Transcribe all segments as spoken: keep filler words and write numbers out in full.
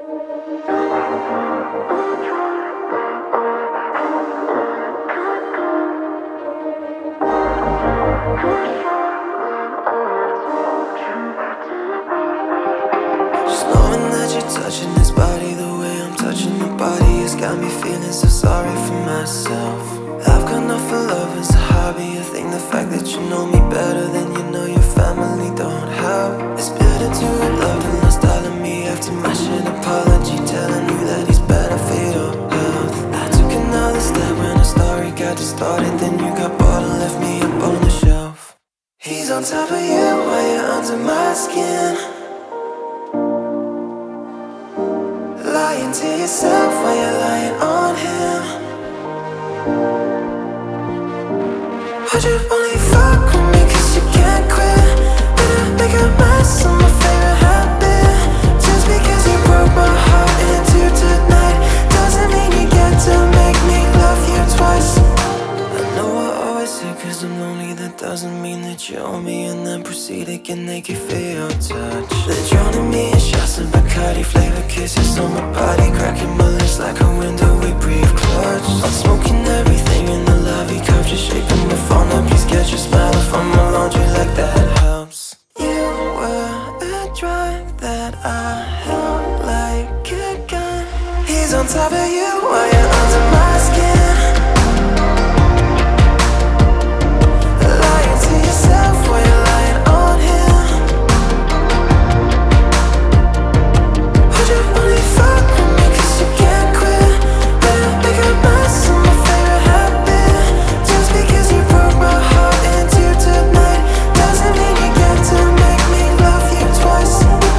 Just knowing that you're touching this body the way I'm touching your body has got me feeling so sorry for myself. I've got enough for love as a hobby, a thing. The fact that you know me better than you know your family don't help. It's built into a love and lost all of me after my shit apology, telling you that he's better for your health. I took another step when the story got distorted, then you got bored and left me up on the shelf. He's on top of you while you're under my skin, lying to yourself while you're lying on him. Would you only fuck with me cause you can't quit? Would I make a mess of my favorite habit? Just because you broke my heart in two tonight doesn't mean you get to make me love you twice. I know I always say cause I'm lonely, that doesn't mean that you owe me, and then proceed to get naked for your touch. Then drowning me in shots of Bacardi, flavor kisses on my body, cracking my lips like a window we breathe clutch. I'm smoking everything in the lobby, cup just shaping my phone up. Please get your smile off on my laundry like that helps. You were a drug that I held like a gun. He's on top of you while you're under my skin, lying to yourself while you're lying on him. Would you only fuck with me cause you can't quit? Would I make a mess of my favorite habit? Just because you broke my heart in two tonight doesn't mean you get to make me love you twice.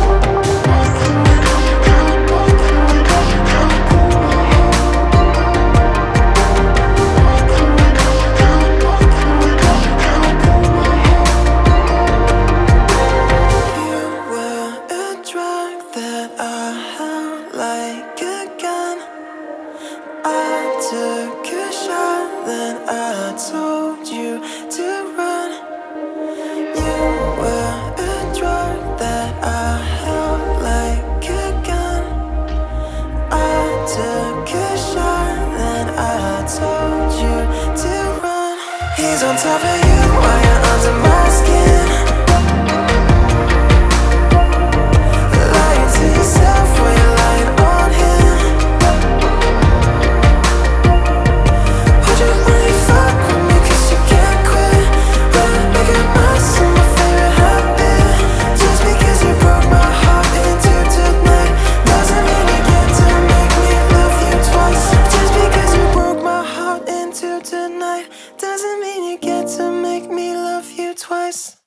You were a drug that I held like a gun. I took a shot, then I told you to run. You were a drug that I held like a gun. I took a shot, then I told you to run. He's on top of you while you're under my skin, lying to yourself while you're lying on him. Would you only fuck with me cause you can't quit? Would I make a mess of my favorite habit? Just because you broke my heart in two tonight doesn't mean you get to make me love you twice. Just because you broke my heart in two tonight doesn't mean you get to make me love you twice.